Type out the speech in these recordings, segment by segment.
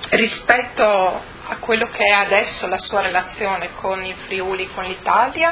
rispetto a quello che è adesso la sua relazione con il Friuli, con l'Italia?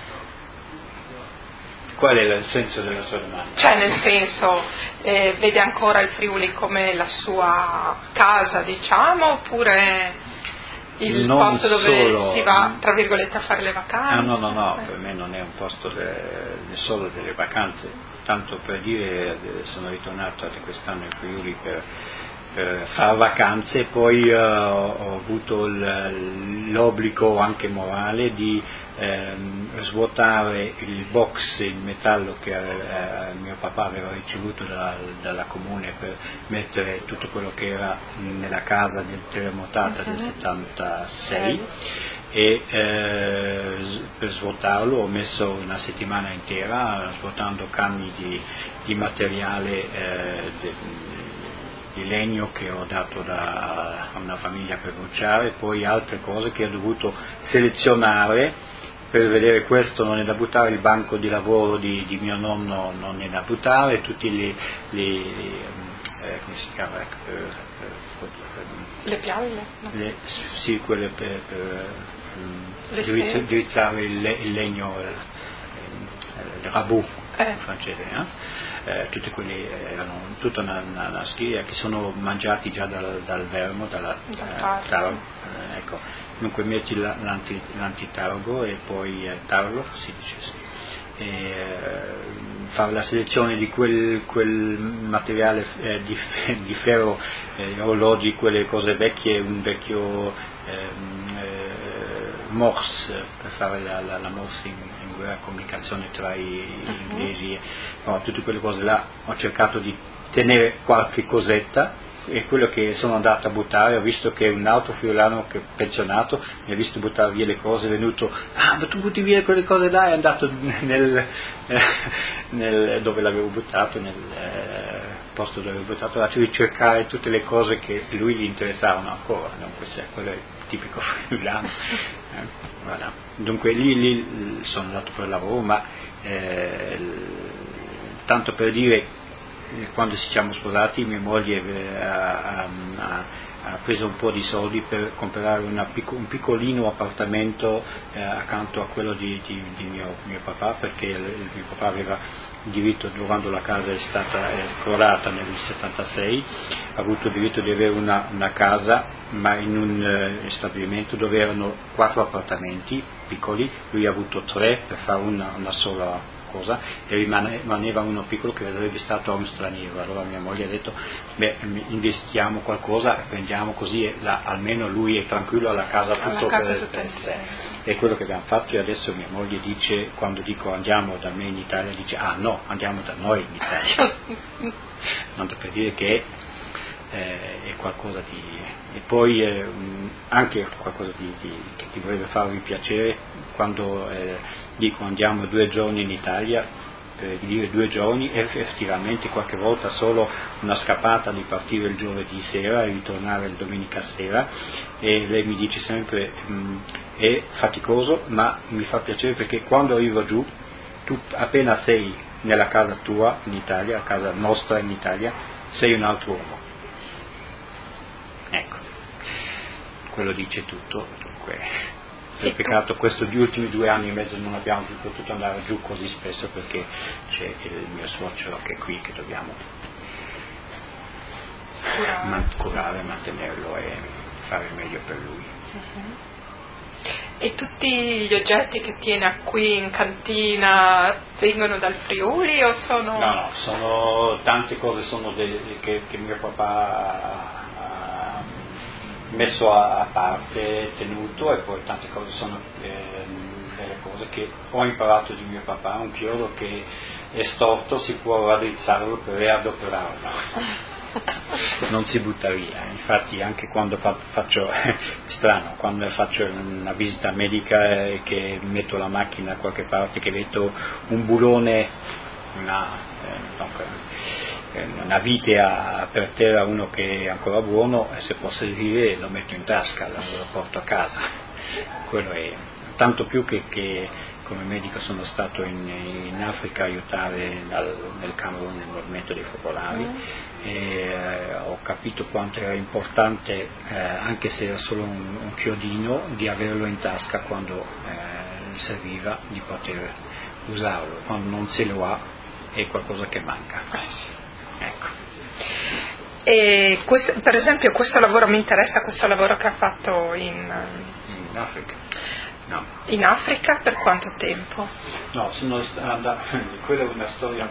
Qual è il senso della sua domanda? Cioè, nel senso, vede ancora il Friuli come la sua casa, diciamo, oppure il non posto dove solo, si va, tra virgolette, a fare le vacanze? No, per me non è un posto solo delle vacanze, tanto per dire, sono ritornato quest'anno in Friuli per fare vacanze e poi ho avuto l'obbligo anche morale di svuotare il box in metallo che mio papà aveva ricevuto dalla comune per mettere tutto quello che era nella casa terremotata del 76 e per svuotarlo ho messo una settimana intera svuotando camion di materiale di legno che ho dato a una famiglia per bruciare, poi altre cose che ho dovuto selezionare per vedere questo non è da buttare, il banco di lavoro di mio nonno non è da buttare, tutti come si chiama? Le pialle? No. Sì, quelle per drizzare il legno, il rabot in francese, tutti quelli erano tutta una schiera che sono mangiati già dal vermo, dalla tarlo, ecco. Dunque metti l'antitargo e poi tarlo, si dice sì. Fare la selezione di quel materiale di ferro, orologi, quelle cose vecchie, un vecchio Morse per fare la Morse in guerra, comunicazione tra gli inglesi, tutte quelle cose là ho cercato di tenere qualche cosetta e quello che sono andato a buttare, ho visto che un altro friulano che è pensionato mi ha visto buttare via le cose, è venuto, ma tu butti via quelle cose là, è andato dove l'avevo buttato, nel posto dove l'avevo buttato, a ricercare tutte le cose che lui gli interessavano ancora, quello è tipico friulano. Voilà. Dunque lì sono andato per lavoro, ma tanto per dire, quando ci siamo sposati mia moglie ha preso un po' di soldi per comprare un piccolino appartamento accanto a quello di mio papà, perché mio papà aveva il diritto, quando la casa è stata crollata nel 76, ha avuto il diritto di avere una casa, ma in un stabilimento dove erano 4 appartamenti piccoli, lui ha avuto 3 per fare una sola cosa e rimaneva uno piccolo che sarebbe stato a un straniero. Allora mia moglie ha detto, investiamo qualcosa, prendiamo così e almeno lui è tranquillo alla casa tutto è quello che abbiamo fatto. E adesso mia moglie dice, quando dico andiamo da me in Italia, dice no, andiamo da noi in Italia. Non per dire che è qualcosa di, e poi anche qualcosa che ti vorrebbe farvi piacere quando dico andiamo 2 giorni in Italia, per dire 2 giorni, effettivamente qualche volta solo una scappata di partire il giovedì sera e ritornare il domenica sera, e lei mi dice sempre è faticoso ma mi fa piacere perché quando arrivo giù tu appena sei nella casa tua in Italia, la casa nostra in Italia, sei un altro uomo. Ecco, quello dice tutto. Dunque, per peccato gli ultimi 2 anni e mezzo non abbiamo più potuto andare giù così spesso perché c'è il mio suocero che è qui, che dobbiamo curare, mantenerlo e fare meglio per lui. E tutti gli oggetti che tiene qui in cantina vengono dal Friuli o sono? No, sono tante cose, che mio papà messo a parte, tenuto, e poi tante cose sono delle cose che ho imparato di mio papà. Un chiodo che è storto si può raddrizzarlo per riadoperarlo, non si butta via. Infatti anche quando faccio strano, quando faccio una visita medica e che metto la macchina da qualche parte, che vedo un bulone, una vite per terra, uno che è ancora buono, e se può servire lo metto in tasca, lo porto a casa. Quello è tanto più che come medico sono stato in Africa a aiutare nel Camerun nel movimento dei focolari e ho capito quanto era importante, anche se era solo un chiodino, di averlo in tasca quando serviva, di poter usarlo. Quando non se lo ha è qualcosa che manca. Ecco. E per esempio questo lavoro mi interessa, questo lavoro che ha fatto in Africa. No. In Africa per quanto tempo? No, quella è una storia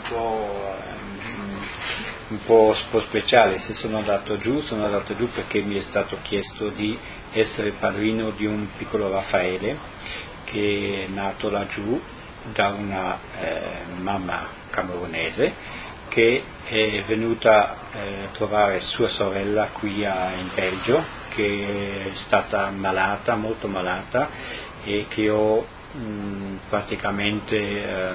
un po' speciale. Se sono andato giù perché mi è stato chiesto di essere padrino di un piccolo Raffaele che è nato laggiù da una mamma camerunese che è venuta a trovare sua sorella qui in Belgio, che è stata malata, molto malata, e che ho praticamente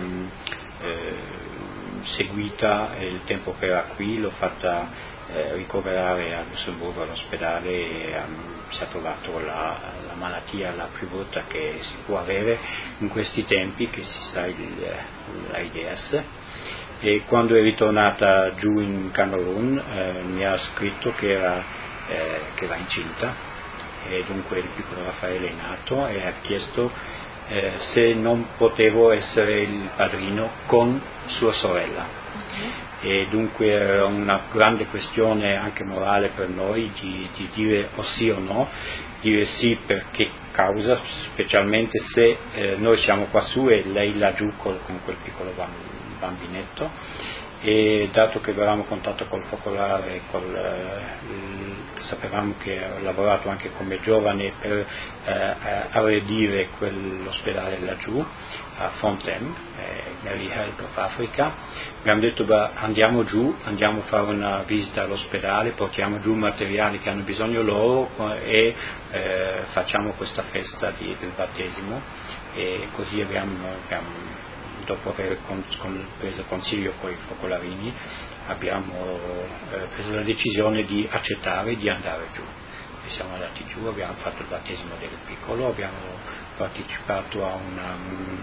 seguita il tempo che era qui, l'ho fatta ricoverare a Lussemburgo all'ospedale e si è trovato la malattia la più brutta che si può avere in questi tempi, che si sa l'AIDS. E quando è ritornata giù in Camerun mi ha scritto che era incinta, e dunque il piccolo Raffaele è nato, e ha chiesto se non potevo essere il padrino con sua sorella. E dunque era una grande questione anche morale per noi di dire o sì o no, dire sì per che causa, specialmente se noi siamo qua su e lei laggiù con quel piccolo bambinetto. E dato che avevamo contatto col focolare, sapevamo che ha lavorato anche come giovane per aggredire quell'ospedale laggiù a Fontaine, Mary Help of Africa, abbiamo detto andiamo giù, andiamo a fare una visita all'ospedale, portiamo giù materiali che hanno bisogno loro e facciamo questa festa del battesimo. E così abbiamo dopo aver preso consiglio con i focolarini, abbiamo preso la decisione di accettare di andare giù. E siamo andati giù, abbiamo fatto il battesimo del piccolo, abbiamo partecipato a una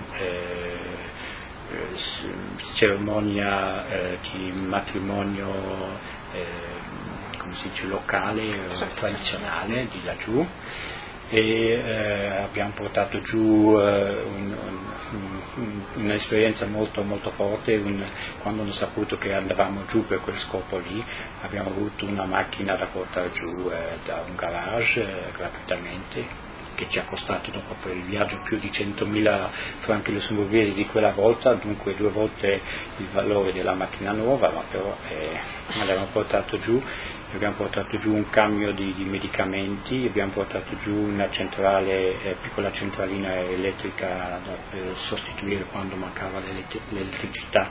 cerimonia di matrimonio come si dice, locale, tradizionale di laggiù. E abbiamo portato giù un'esperienza molto molto forte. Quando hanno saputo che andavamo giù per quel scopo lì, abbiamo avuto una macchina da portare giù da un garage gratuitamente, che ci ha costato dopo per il viaggio più di 100.000 franchi lussemburghesi di quella volta, dunque 2 volte il valore della macchina nuova, ma però l'abbiamo portato giù. Abbiamo portato giù un camion di medicamenti, abbiamo portato giù una centrale, piccola centralina elettrica per sostituire quando mancava l'elettricità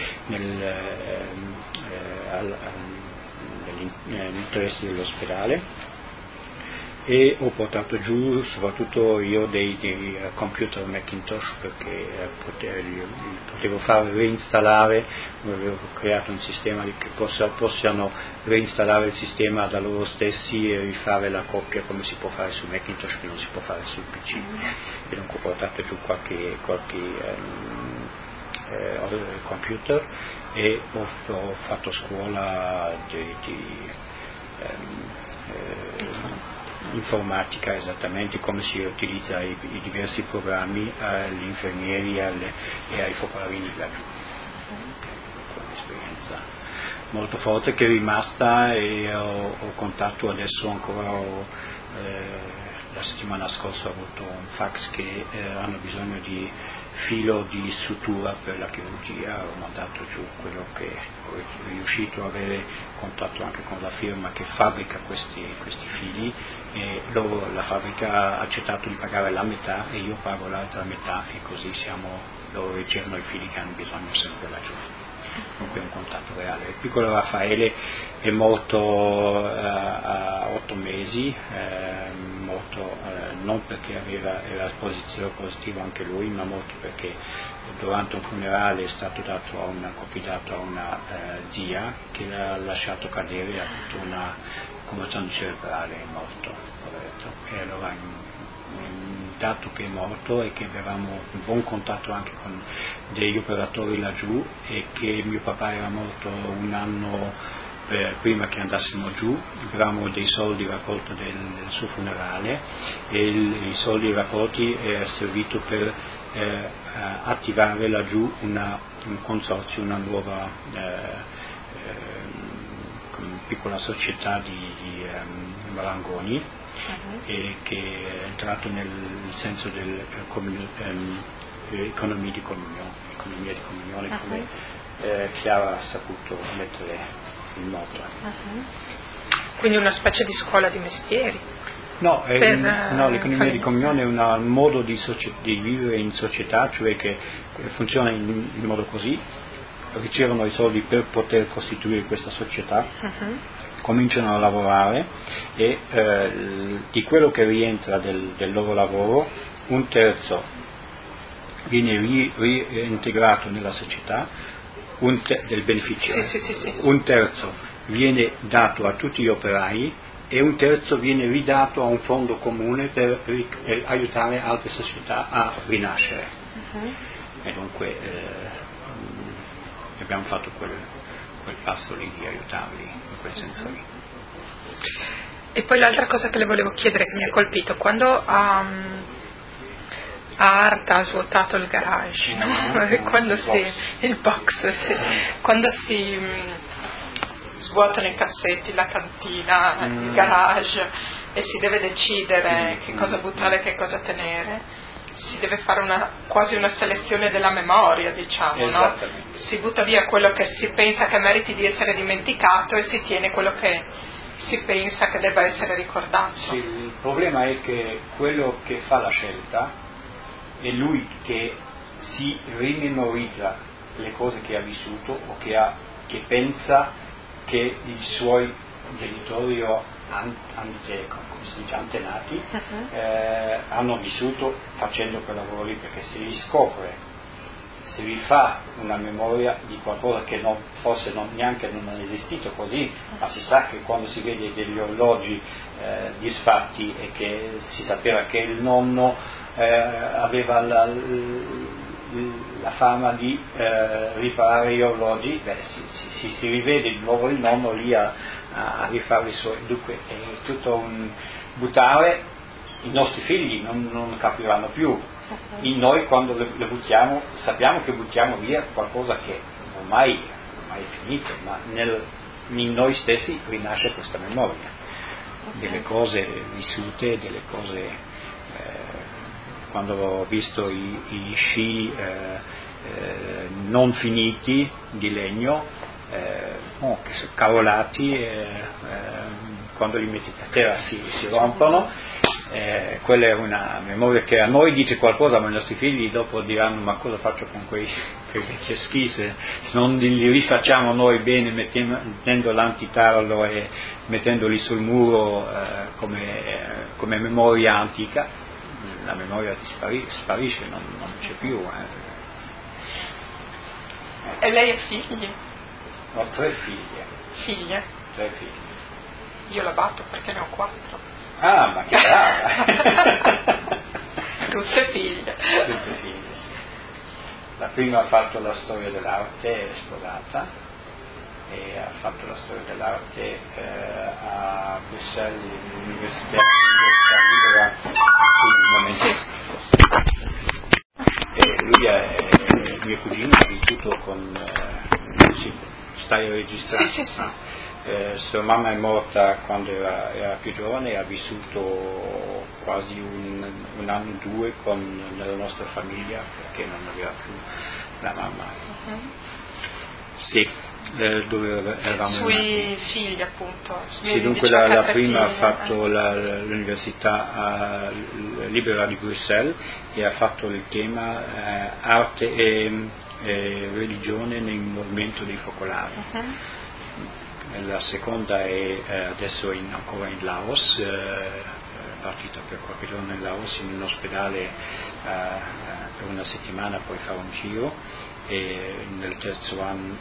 nell'interesse dell'ospedale. E ho portato giù soprattutto io dei computer Macintosh, perché potevo fare reinstallare, avevo creato un sistema che possano reinstallare il sistema da loro stessi e rifare la copia come si può fare su Macintosh che non si può fare sul PC. E dunque ho portato giù qualche computer e ho fatto scuola di informatica, esattamente come si utilizza i diversi programmi agli infermieri e ai focolarini laggiù. Un'esperienza molto forte che è rimasta, e ho contatto adesso ancora. La settimana scorsa ho avuto un fax che hanno bisogno di filo di sutura per la chirurgia, ho mandato giù quello che ho riuscito a avere contatto anche con la firma che fabbrica questi fili, e la fabbrica ha accettato di pagare la metà e io pago l'altra metà, e così loro ricevono i fili che hanno bisogno sempre laggiù. Dunque un contatto reale. Il piccolo Raffaele è morto a 8 mesi, morto non perché era positivo anche lui, ma morto perché durante un funerale è stato confidato a una zia che l'ha lasciato cadere, ha avuto una commozione cerebrale, è morto, poveretto. E allora dato che è morto e che avevamo un buon contatto anche con degli operatori laggiù e che mio papà era morto un anno prima che andassimo giù, avevamo dei soldi raccolti del suo funerale e i soldi raccolti è servito per attivare laggiù un consorzio, una nuova piccola società di marangoni e che è entrato nel senso dell'economia di comunione come Chiara ha saputo mettere in moto. Quindi una specie di scuola di mestieri? No, l'economia di comunione è un modo di vivere in società, cioè che funziona in modo così, ricevono i soldi per poter costituire questa società, cominciano a lavorare e di quello che rientra del loro lavoro un terzo viene reintegrato nella società del beneficio, un terzo viene dato a tutti gli operai e un terzo viene ridato a un fondo comune per aiutare altre società a rinascere. E dunque abbiamo fatto quel passo lì di aiutarli in quel senso lì. E poi l'altra cosa che le volevo chiedere che mi ha colpito, quando Arta ha svuotato il garage, quando si svuotano i cassetti, la cantina, il garage e si deve decidere che cosa buttare e che cosa tenere, si deve fare quasi una selezione della memoria, diciamo, no? Si butta via quello che si pensa che meriti di essere dimenticato e si tiene quello che si pensa che debba essere ricordato. Sì, il problema è che quello che fa la scelta è lui che si rimemorizza le cose che ha vissuto o che pensa che i suoi genitori o antenati hanno vissuto facendo quel lavoro lì, perché se li scopre, se vi fa una memoria di qualcosa che forse neanche non è esistito così, ma si sa che quando si vede degli orologi disfatti e che si sapeva che il nonno aveva la fama di riparare gli orologi, si rivede di nuovo il nonno lì a rifare i suoi. Dunque è tutto un buttare. I nostri figli non capiranno più. Noi quando le buttiamo sappiamo che buttiamo via qualcosa che ormai è finito, ma in noi stessi rinasce questa memoria delle cose vissute, delle cose. Quando ho visto i sci non finiti di legno, che sono cavolati, quando li metti per terra si rompono, quella è una memoria che a noi dice qualcosa, ma i nostri figli dopo diranno: ma cosa faccio con quei vecchie schise, se non li rifacciamo noi bene mettendo l'antitarlo e mettendoli sul muro come memoria antica. La memoria sparisce, non c'è più. E lei ha figli? Ho 3 figlie. Figlie? 3 figlie. Io la batto perché ne ho 4. Ah, ma che brava! Tutte figlie. Tutte figlie, sì. La prima ha fatto la storia dell'arte, è sposata, e ha fatto la storia dell'arte a Bruxelles, l'università libera. E lui mio cugino ha vissuto con stai registrando? Sì. Sua mamma è morta quando era più giovane e ha vissuto quasi un anno o 2 nella nostra famiglia perché non aveva più la mamma. Sì, dove eravamo sui figli appunto. Sì, dunque la prima ha fatto l'università libera di Bruxelles e ha fatto il tema arte e religione nel movimento dei focolari. La seconda è adesso ancora in Laos, partita per qualche giorno in Laos in un ospedale per una settimana, poi farà un giro, e nel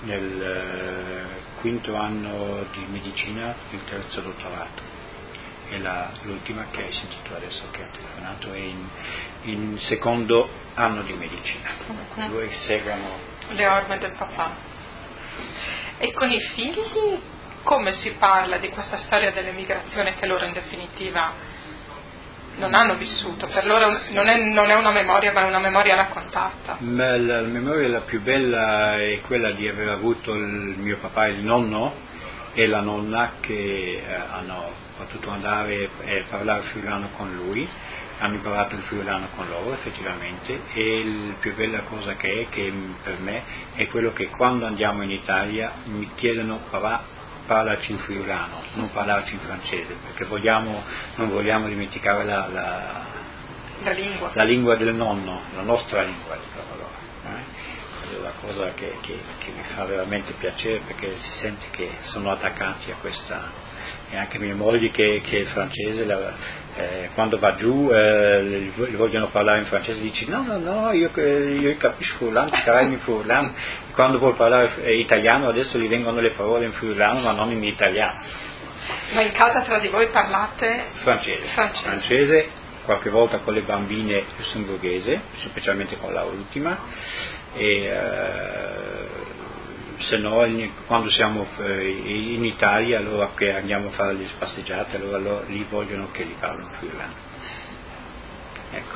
quinto anno di medicina il terzo dottorato, e l'ultima che hai sentito adesso che ha telefonato è in secondo anno di medicina. Due seguono le orme del papà. E con i figli come si parla di questa storia dell'emigrazione che loro in definitiva non hanno vissuto? Per loro non è una memoria, ma è una memoria raccontata. Ma la memoria la più bella è quella di aver avuto il mio papà e il nonno e la nonna che hanno potuto andare e parlare friulano con lui, hanno imparato il friulano con loro effettivamente, e la più bella cosa che per me è quello che quando andiamo in Italia mi chiedono papà parlaci in friulano, non parlarci in francese, perché non vogliamo dimenticare la lingua del nonno, la nostra lingua. È una cosa che mi fa veramente piacere, perché si sente che sono attaccati a questa, e anche mia moglie che è francese, quando va giù gli vogliono parlare in francese, dice no, io capisco friulano, ti carai in friulano, e quando vuol parlare italiano adesso gli vengono le parole in friulano ma non in italiano. Ma in casa tra di voi parlate? Francese, qualche volta con le bambine lussemburghese, specialmente con la ultima, e se no quando siamo in Italia, allora che andiamo a fare le passeggiate, allora lì vogliono che li parlino friulano. Ecco.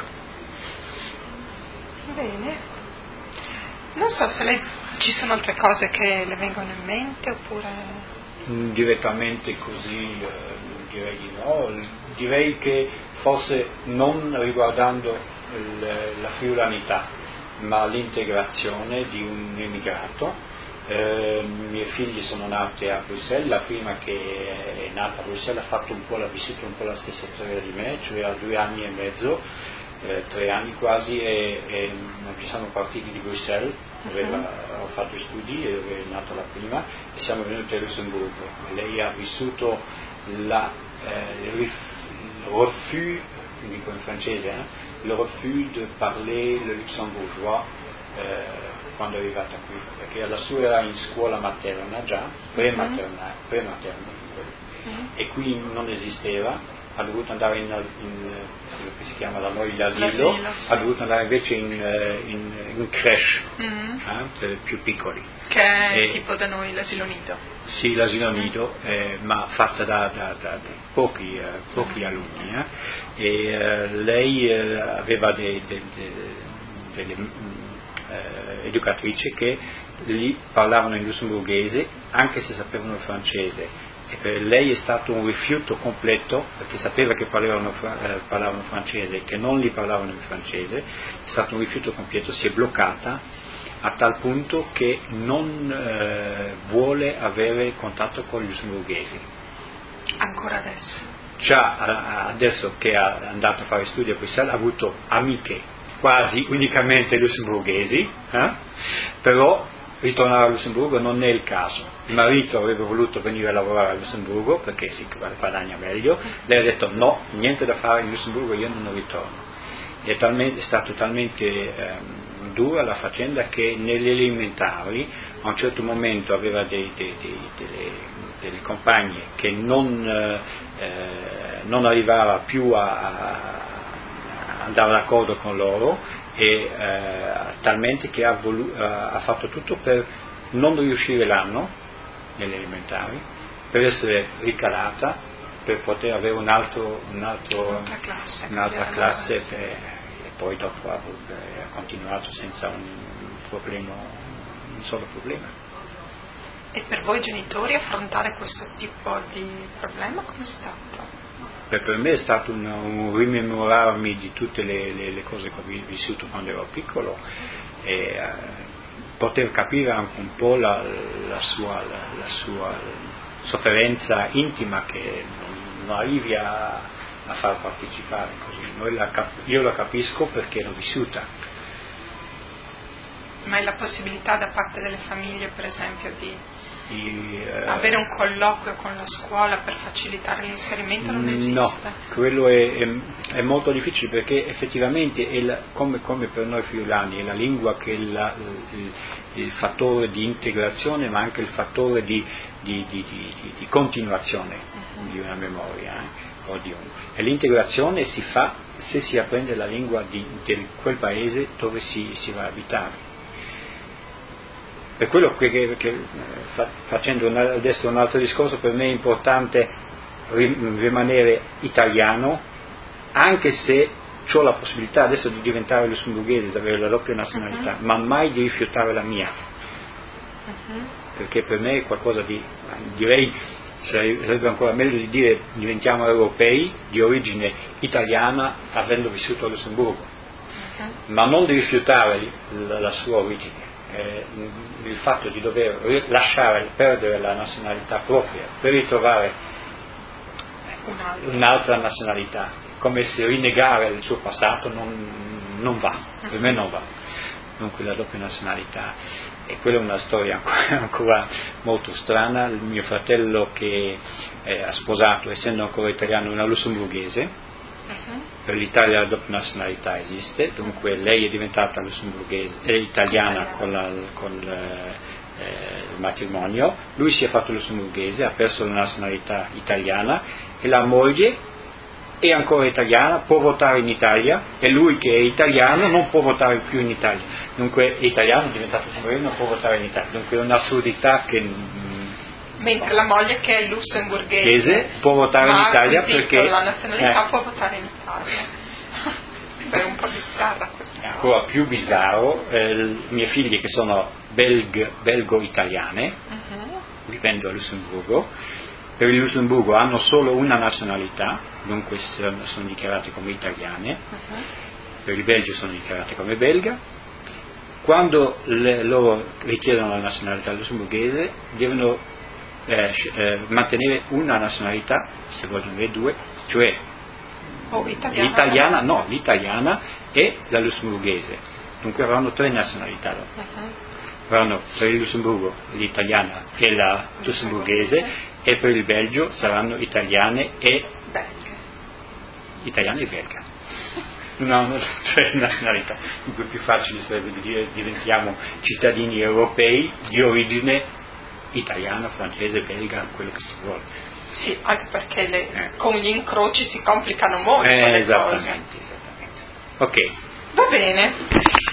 Bene. Non so se ci sono altre cose che le vengono in mente oppure... Direttamente così direi di no, direi che forse non riguardando la friulanità, ma l'integrazione di un emigrato. I miei figli sono nati a Bruxelles, la prima che è nata a Bruxelles ha vissuto un po' la stessa storia di me, cioè a 2 anni e mezzo, 3 anni quasi, e ci siamo partiti di Bruxelles, dove ho fatto studi e dove è nata la prima, e siamo venuti a Lussemburgo. Lei ha vissuto il refus, dico in francese, le refus de parler le luxembourgeois quando è arrivata qui, perché la sua era in scuola materna già, pre-materna, e qui non esisteva, ha dovuto andare in quello che si chiama da noi l'asilo, sì. Ha dovuto andare invece in creche, per più piccoli. Che è tipo da noi l'asilo nido. Sì, l'asilo nido, ma fatta da pochi alunni. E lei aveva delle educatrici che lì parlavano in lussemburghese anche se sapevano il francese, e per lei è stato un rifiuto completo, perché sapeva che parlavano francese e che non li parlavano in francese, è stato un rifiuto completo, si è bloccata a tal punto che non vuole avere contatto con gli lussemburghesi ancora adesso. Già adesso che è andato a fare studi a Bruxelles ha avuto amiche quasi unicamente lussemburghesi, però ritornare a Lussemburgo non è il caso. Il marito avrebbe voluto venire a lavorare a Lussemburgo perché si guadagna meglio, lei ha detto no, niente da fare in Lussemburgo, io non ritorno. È stato talmente dura la faccenda che negli elementari a un certo momento aveva delle compagne che non arrivava più a andava d'accordo con loro, e talmente che ha fatto tutto per non riuscire l'anno nelle elementari, per essere ricalata, per poter avere un'altra classe e poi dopo ha continuato senza un solo problema. E per voi genitori affrontare questo tipo di problema come è stato? Per me è stato un rimemorarmi di tutte le cose che ho vissuto quando ero piccolo, e poter capire anche un po' la sua sofferenza intima, che non arrivi a far partecipare così. Io la capisco perché l'ho vissuta. Ma è la possibilità da parte delle famiglie, per esempio, di avere un colloquio con la scuola per facilitare l'inserimento? Non esiste? No, quello è molto difficile, perché effettivamente è come per noi friulani è la lingua che è il fattore di integrazione, ma anche il fattore di continuazione di una memoria. E l'integrazione si fa se si apprende la lingua di quel paese dove si va a abitare. Per quello che facendo adesso un altro discorso, per me è importante rimanere italiano, anche se ho la possibilità adesso di diventare lussemburghese, di avere la doppia nazionalità, ma mai di rifiutare la mia, perché per me è qualcosa direi, sarebbe ancora meglio di dire diventiamo europei di origine italiana avendo vissuto a Lussemburgo, ma non di rifiutare la sua origine. Il fatto di dover perdere la nazionalità propria per ritrovare un'altra nazionalità, come se rinnegare il suo passato non va, per me non va. Dunque la doppia nazionalità, e quella è una storia ancora molto strana. Il mio fratello che ha sposato, essendo ancora italiano, una lussemburghese. Per l'Italia la doppia nazionalità esiste, dunque lei è diventata lussemburghese, è italiana con il matrimonio, lui si è fatto lussemburghese, ha perso la nazionalità italiana, e la moglie è ancora italiana, può votare in Italia, e lui che è italiano non può votare più in Italia, dunque è italiano, è diventato lussemburghese, non può votare in Italia, dunque è un'assurdità che... Mentre la moglie che è lussemburghese può votare in Italia perché la nazionalità può votare in Italia. È un po' bizzarra questa. È ancora più bizzarro, mie figlie che sono belgo-italiane, vivendo a Lussemburgo, per il Lussemburgo hanno solo una nazionalità, dunque sono dichiarate come italiane, per il Belgio sono dichiarate come belga. Quando loro richiedono la nazionalità lussemburghese devono mantenere una nazionalità, se vogliono le due, cioè l'italiana e la lussemburghese, dunque avranno 3 nazionalità. Avranno per il Lussemburgo l'italiana e la lussemburghese, e per il Belgio saranno italiane e belga. Non hanno 3 nazionalità, dunque più facile sarebbe di dire diventiamo cittadini europei di origine italiano, francese, belga, quello che si vuole. Sì, anche perché con gli incroci si complicano molto le cose. Esattamente. Ok. Va bene.